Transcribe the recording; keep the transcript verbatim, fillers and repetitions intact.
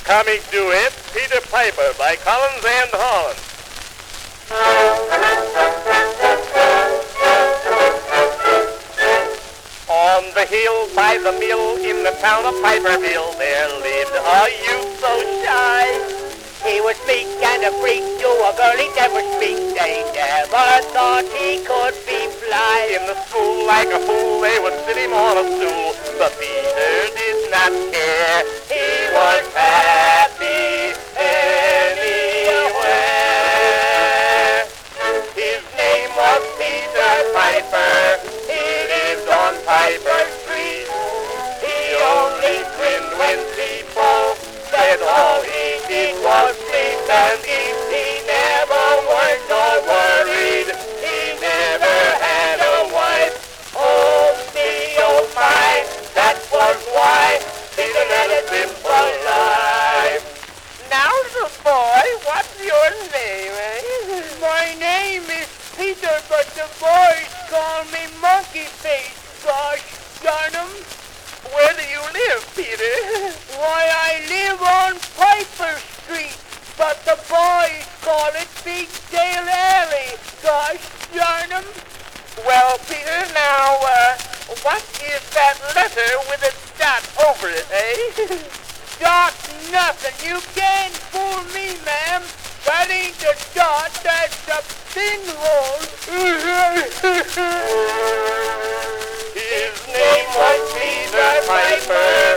Comic duet, Peter Piper by Collins and Holland. On the hill by the mill in the town of Piperville, there lived a youth so shy. He was meek and a freak to a girl he'd never speak. They never thought he could be fly. In the school, like a fool, they would sit him on a stool, but Peter did not care. He was happy anywhere. His name was Peter Piper. He lived on Piper Street. He only grinned when people said all he did was sleep and eat. He never worked or worried. He never had a wife. Oh me, oh my, that was why Peter led a simple life. Now, little boy, what's your name, eh? My name is Peter, but the boys call me Monkey Face. Gosh darn 'em. Where do you live, Peter? Why, I live on Piper Street, but the boys call it Big Dale Alley. Gosh darn 'em. Well, Peter, now, uh, what is that letter with a dot over it, eh? Dot nothing. You can't fool me, ma'am. That ain't a dot, that's a pinhole. His name was Peter Piper.